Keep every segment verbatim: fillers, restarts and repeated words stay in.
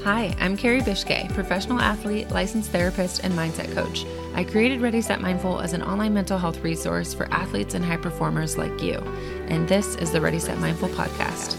Hi, I'm Carrie Bishke, professional athlete, licensed therapist, and mindset coach. I created Ready Set Mindful as an online mental health resource for athletes and high performers like you. And this is the Ready Set Mindful podcast.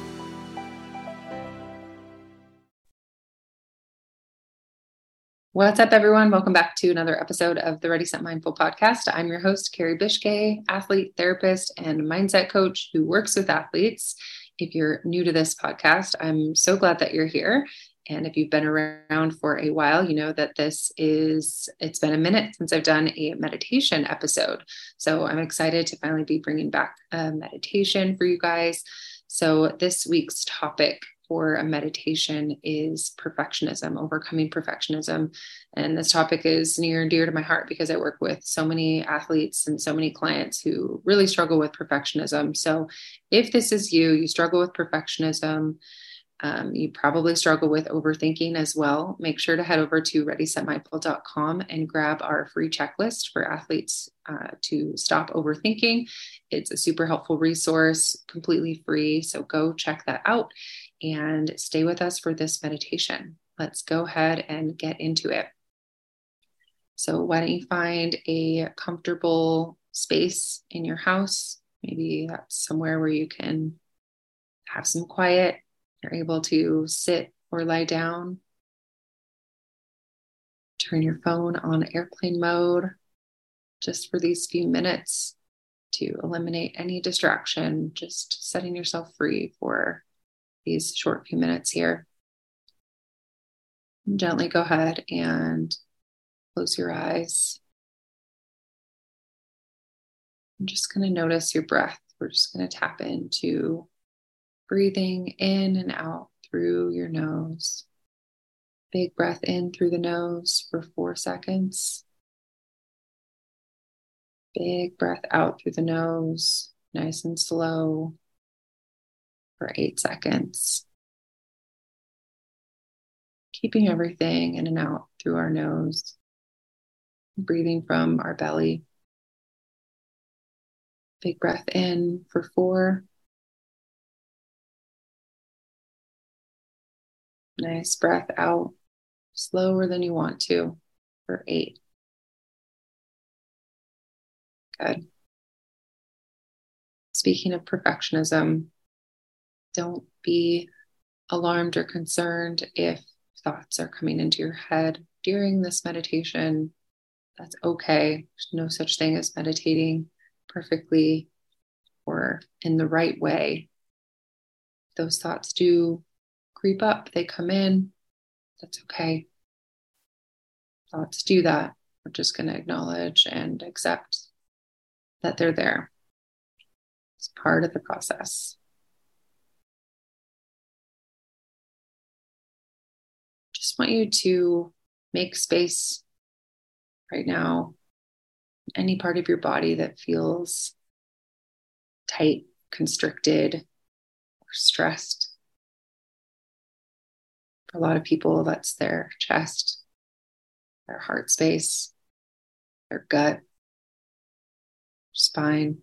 What's up, everyone? Welcome back to another episode of the Ready Set Mindful podcast. I'm your host, Carrie Bishke, athlete, therapist, and mindset coach who works with athletes. If you're new to this podcast, I'm so glad that you're here. And if you've been around for a while, you know that this is, it's been a minute since I've done a meditation episode. So I'm excited to finally be bringing back a meditation for you guys. So this week's topic for a meditation is perfectionism, overcoming perfectionism. And this topic is near and dear to my heart because I work with so many athletes and so many clients who really struggle with perfectionism. So if this is you, you struggle with perfectionism, Um, you probably struggle with overthinking as well. Make sure to head over to ready set mindful dot com and grab our free checklist for athletes uh, to stop overthinking. It's a super helpful resource, completely free. So go check that out and stay with us for this meditation. Let's go ahead and get into it. So why don't you find a comfortable space in your house? Maybe that's somewhere where you can have some quiet. You're able to sit or lie down. Turn your phone on airplane mode just for these few minutes to eliminate any distraction, just setting yourself free for these short few minutes here. And gently go ahead and close your eyes. I'm just going to notice your breath. We're just going to tap into breathing in and out through your nose. Big breath in through the nose for four seconds. Big breath out through the nose, nice and slow, for eight seconds. Keeping everything in and out through our nose. Breathing from our belly. Big breath in for four. Nice breath out, slower than you want to, for eight. Good. Speaking of perfectionism, don't be alarmed or concerned if thoughts are coming into your head during this meditation. That's okay. There's no such thing as meditating perfectly or in the right way. Those thoughts do creep up, they come in. That's okay. Thoughts do that. We're just going to acknowledge and accept that they're there. It's part of the process. Just want you to make space right now, any part of your body that feels tight, constricted, or stressed. For a lot of people, that's their chest, their heart space, their gut, spine.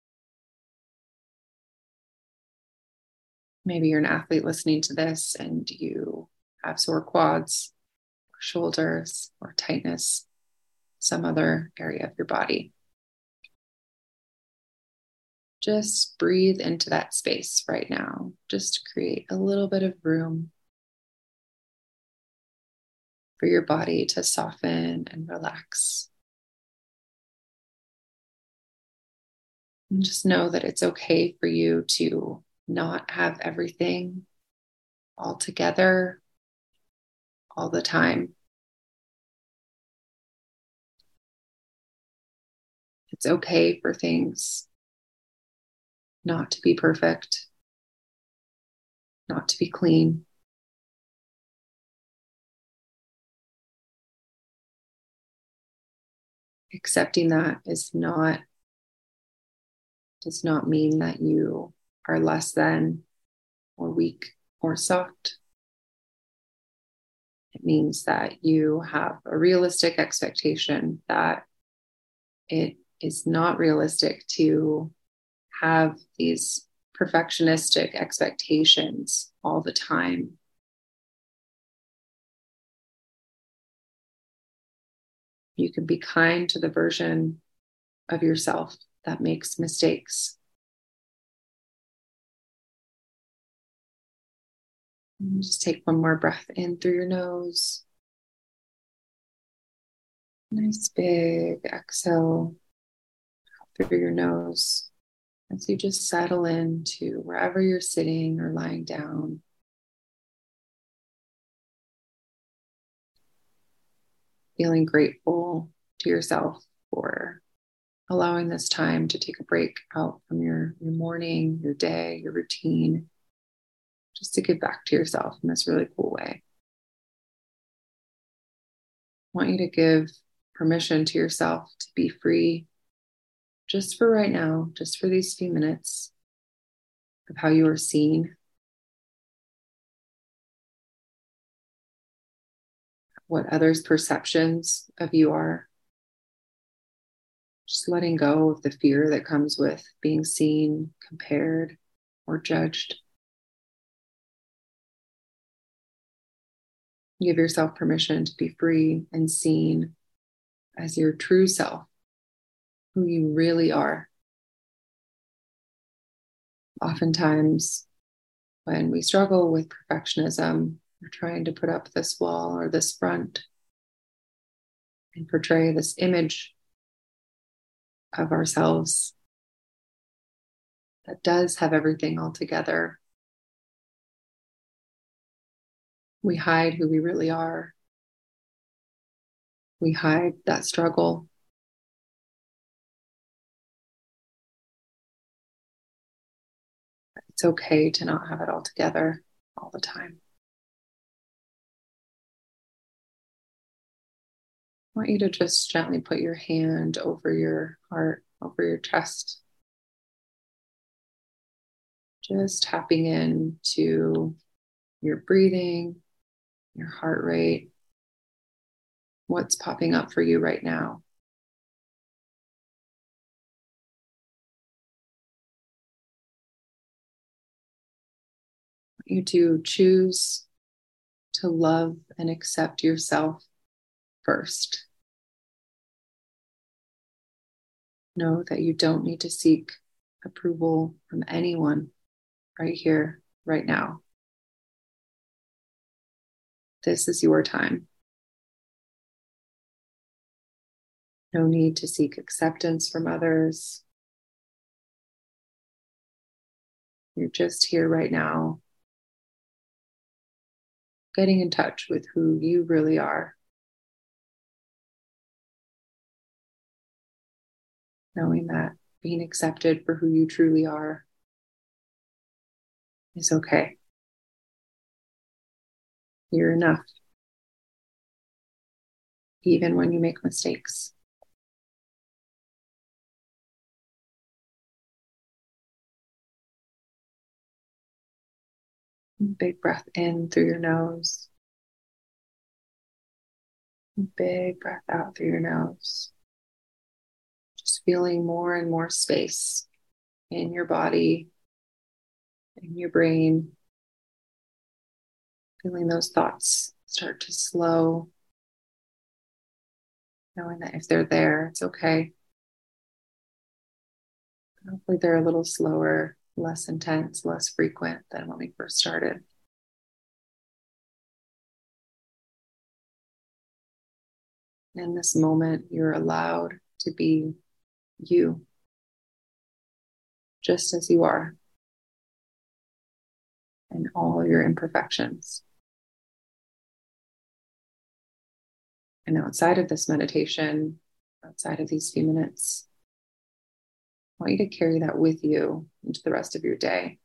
Maybe you're an athlete listening to this and you have sore quads or shoulders or tightness, some other area of your body. Just breathe into that space right now, just to create a little bit of room for your body to soften and relax. And just know that it's okay for you to not have everything all together all the time. It's okay for things not to be perfect, not to be clean. Accepting that is not, does not mean that you are less than or weak or soft. It means that you have a realistic expectation that it is not realistic to have these perfectionistic expectations all the time. You can be kind to the version of yourself that makes mistakes. And just take one more breath in through your nose. Nice big exhale out through your nose as you just settle into wherever you're sitting or lying down. Feeling grateful to yourself for allowing this time to take a break out from your, your morning, your day, your routine, just to give back to yourself in this really cool way. I want you to give permission to yourself to be free just for right now, just for these few minutes of how you are seen, what others' perceptions of you are. Just letting go of the fear that comes with being seen, compared, or judged. Give yourself permission to be free and seen as your true self, who you really are. Oftentimes, when we struggle with perfectionism, we're trying to put up this wall or this front and portray this image of ourselves that does have everything all together. We hide who we really are. We hide that struggle. It's okay to not have it all together all the time. I want you to just gently put your hand over your heart, over your chest. Just tapping into your breathing, your heart rate, what's popping up for you right now. I want you to choose to love and accept yourself first. Know that you don't need to seek approval from anyone right here, right now. This is your time. No need to seek acceptance from others. You're just here right now, getting in touch with who you really are. Knowing that being accepted for who you truly are is okay. You're enough, even when you make mistakes. Big breath in through your nose. Big breath out through your nose. Just feeling more and more space in your body, in your brain. Feeling those thoughts start to slow. Knowing that if they're there, it's okay. Hopefully they're a little slower, less intense, less frequent than when we first started. In this moment, you're allowed to be you, just as you are, and all your imperfections. And outside of this meditation, outside of these few minutes, I want you to carry that with you into the rest of your day.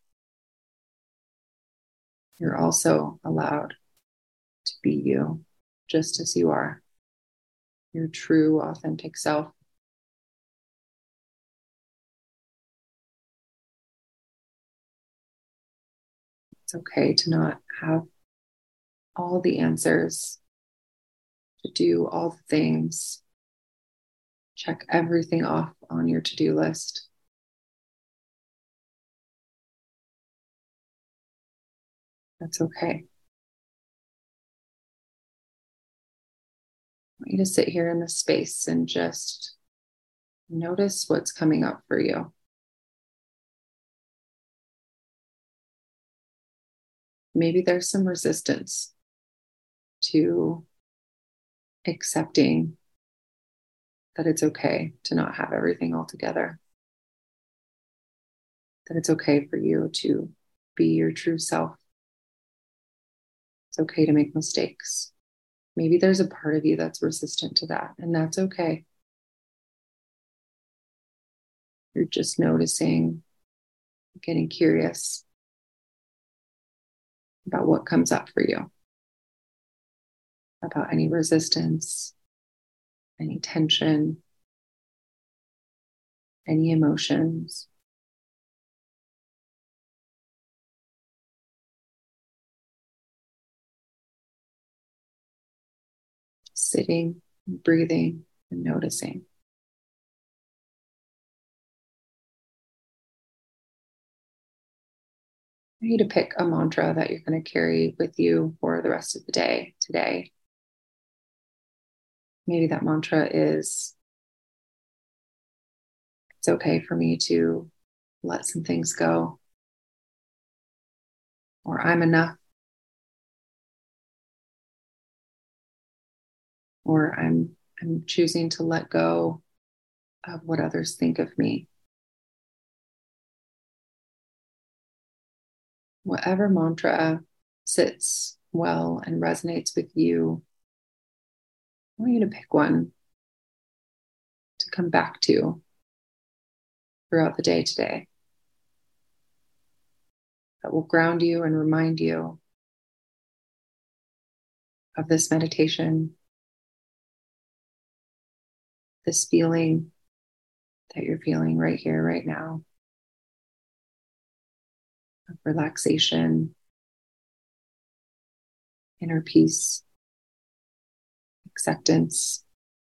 You're also allowed to be you, just as you are, your true, authentic self. It's okay to not have all the answers, to do all the things, check everything off on your to-do list. That's okay. I want want you to sit here in this space and just notice what's coming up for you. Maybe there's some resistance to accepting that it's okay to not have everything all together. That it's okay for you to be your true self. It's okay to make mistakes. Maybe there's a part of you that's resistant to that, and that's okay. You're just noticing, getting curious about what comes up for you, about any resistance, any tension, any emotions. Sitting, breathing, and noticing. I need to pick a mantra that you're going to carry with you for the rest of the day today. Maybe that mantra is, it's okay for me to let some things go, or I'm enough, or I'm I'm choosing to let go of what others think of me. Whatever mantra sits well and resonates with you, I want you to pick one to come back to throughout the day today that will ground you and remind you of this meditation, this feeling that you're feeling right here, right now, of relaxation, inner peace, acceptance.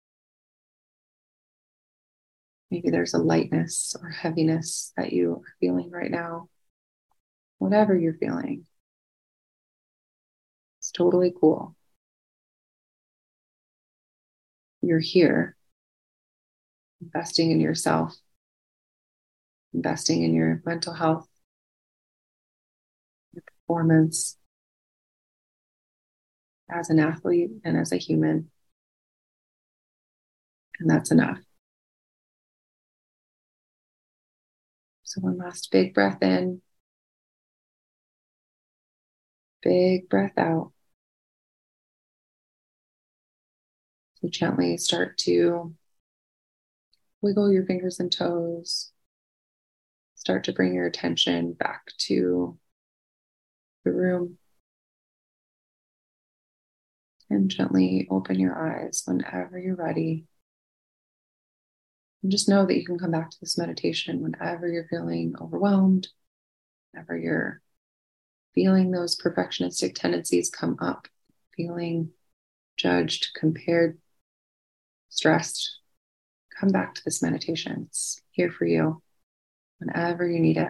Maybe there's a lightness or heaviness that you are feeling right now. Whatever you're feeling, it's totally cool. You're here, investing in yourself, investing in your mental health, your performance as an athlete and as a human. And that's enough. So one last big breath in, big breath out. So gently start to wiggle your fingers and toes. Start to bring your attention back to the room. And gently open your eyes whenever you're ready. And just know that you can come back to this meditation whenever you're feeling overwhelmed, whenever you're feeling those perfectionistic tendencies come up, feeling judged, compared, stressed. Come back to this meditation. It's here for you whenever you need it.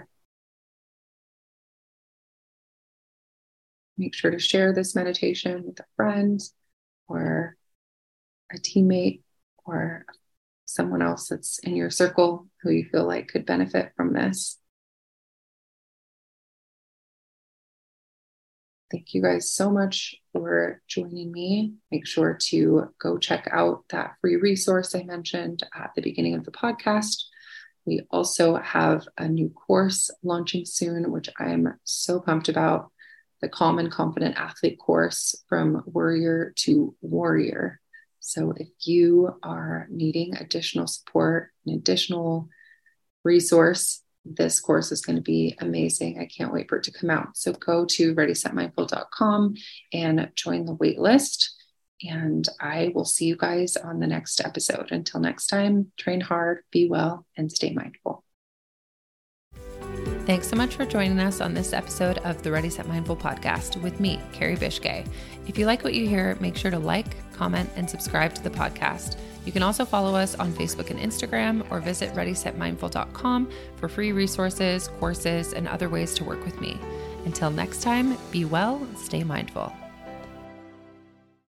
Make sure to share this meditation with a friend or a teammate or someone else that's in your circle who you feel like could benefit from this. Thank you guys so much for joining me. Make sure to go check out that free resource I mentioned at the beginning of the podcast. We also have a new course launching soon, which I'm so pumped about. The Calm and Confident Athlete course, from worrier to warrior. So if you are needing additional support, an additional resource, this course is going to be amazing. I can't wait for it to come out. So go to ready set mindful dot com and join the wait list. And I will see you guys on the next episode. Until next time, train hard, be well, and stay mindful. Thanks so much for joining us on this episode of the Ready Set Mindful podcast with me, Carrie Bishke. If you like what you hear, make sure to like, comment, and subscribe to the podcast. You can also follow us on Facebook and Instagram, or visit ready set mindful dot com for free resources, courses, and other ways to work with me. Until next time, be well, stay mindful.